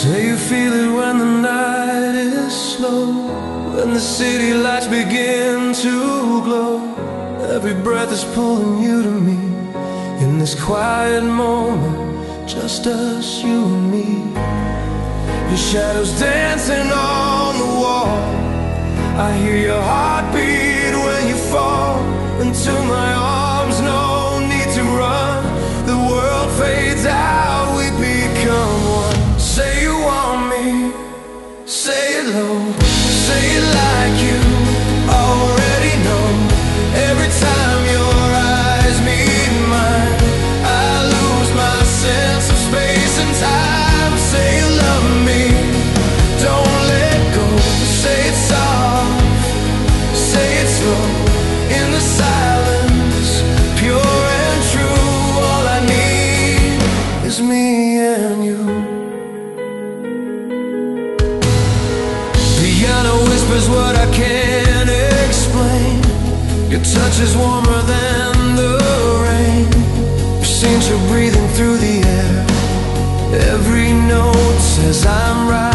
Say you feel it when the night is slow, when the city lights begin to glow. Every breath is pulling you to me. In this quiet moment, just us, you and me. Your shadows dancing on the wall. I hear your heartbeat when you fall into my arms. No need to run, the world fades out, we become one. Say you want me, say it low, say it like you already know. Every time your eyes meet mine, I lose my sense of space and time. Say you love me, don't let go. Say it soft, say it slow. In the silence, pure and true, all I need is me and you. Piano whispers what I can't explain. Your touch is warmer than the rain. Since you're breathing through the air, every note says I'm right.